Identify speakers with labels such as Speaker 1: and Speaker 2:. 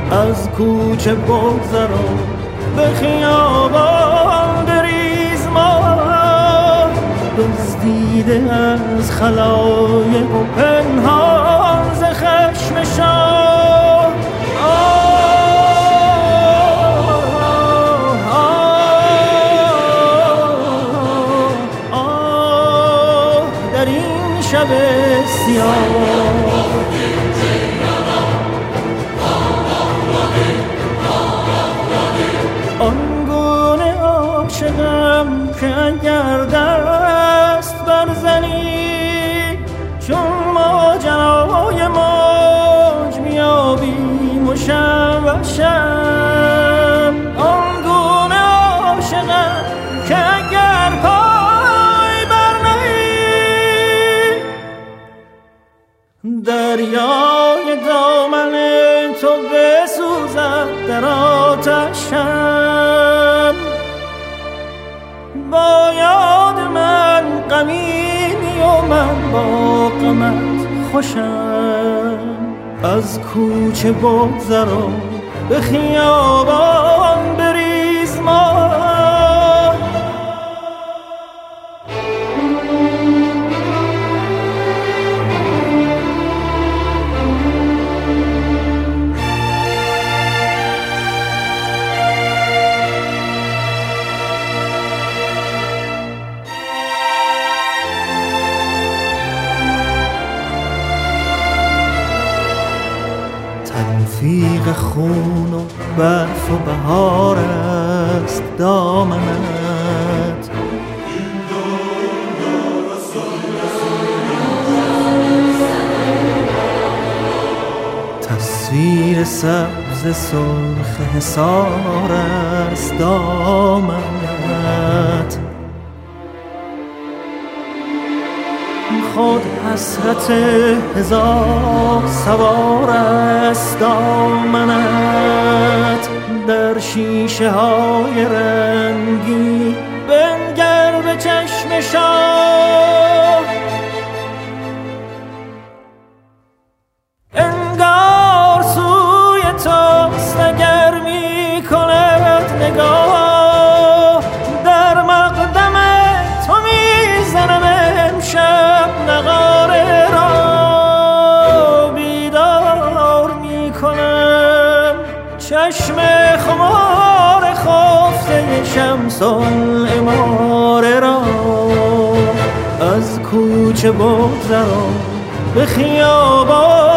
Speaker 1: از کوچه بگذر و به خیابان بریز ماه، دزدیده از خلایق و پنهان ز خشم شاه. در این شب سیاه آنگونه عاشقم که اگر دست برزنی چون ماجرای موج میابیم و شم و شم. آنگونه عاشقم که اگر پای برنهی دریای دامن تو بسوزد در آتشم. با یاد من غمیمی و من با غمت خوشم. از کوچه بگذر و به خیابان بریز ماه. تلفیق خون و برف و بهار است دامنت. تصویر سبز سرخ حصار است دامنت. خود حسرت هزار سوار است دامنت. در شیشه های رنگی بنگر به چشم شاه. انگار سوی توست اگر می کند نگاه. در مقدم تو می زنم امشب نغاره را. بیدار می کنم چشم خمار خفته شمس العماره را. از کوچه بگذر و به خیابان